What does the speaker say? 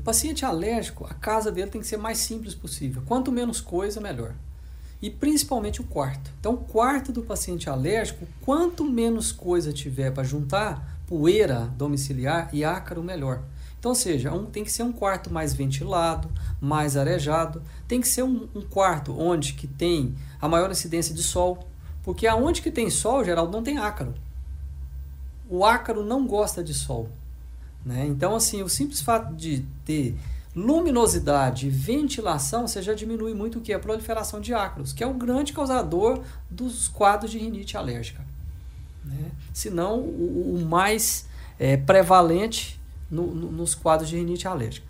Paciente alérgico, a casa dele tem que ser mais simples possível. Quanto menos coisa, melhor. E principalmente o quarto. Então, o quarto do paciente alérgico, quanto menos coisa tiver para juntar, poeira domiciliar e ácaro, melhor. Então, ou seja, tem que ser um quarto mais ventilado, mais arejado. Tem que ser um quarto onde que tem a maior incidência de sol. Porque aonde que tem sol, Geraldo, não tem ácaro. O ácaro não gosta de sol. Né? Então, assim, o simples fato de ter luminosidade e ventilação, você já diminui muito o que? A proliferação de ácaros, que é o grande causador dos quadros de rinite alérgica. Né? Se não, o mais prevalente nos quadros de rinite alérgica.